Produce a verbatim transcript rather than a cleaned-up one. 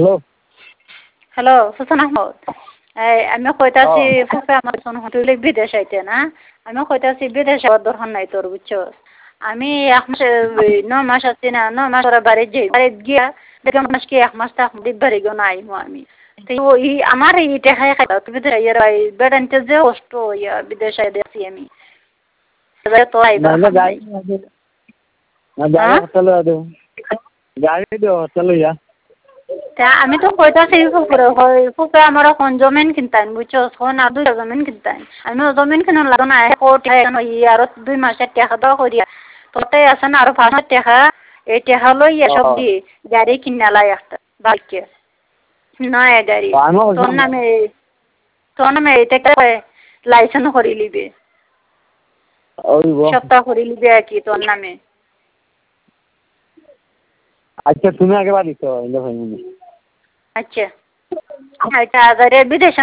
hello hello Hussain Ahmad এই আমি কইতাছি ফুফে আমার শোন হোটেলে বিদেশ আইতে না আমি কইতাছি বিদেশ যাওয়ার দরকার নাই তোর বুঝছো আমি এক মাস ন মাস আছি না ন মাস ওরা বাড়ি যাই বাড়ি গিয়া দেখলাম মাস কি এক মাস থাক বাড়ি গিয়ে না আইমো আমি তো ই আমার এই টেকায় খাই তুমি বেড়াইতে যে কষ্ট ইয়া বিদেশে দেখছি আমি তো আইবা না যাই না যাই হোটেলে আদে যাই দিও হোটেলে ইয়া তা আমি তো কইতাছি ফুফুরে হয় ফুফে আমার এখন জমিন কিনতাম বুঝছো এখন আর দুইটা জমিন কিনতাম আমি জমিন কিনুন লাগো না কোটি আর দুই মাসের টাকা দাও করিয়া তোতে আছে না আরো পাঁচ টাকা এই টাকা লই এসব দি গাড়ি কিনা লাই একটা বাইকে নয় গাড়ি তোর নামে তোর নামে এটা লাইসেন্স করি লিবে সপ্তাহ করি লিবে আর কি তোর নামে আচ্ছা তুমি আগে বাড়ি তো আচ্ছা আচ্ছা আগে বিদেশ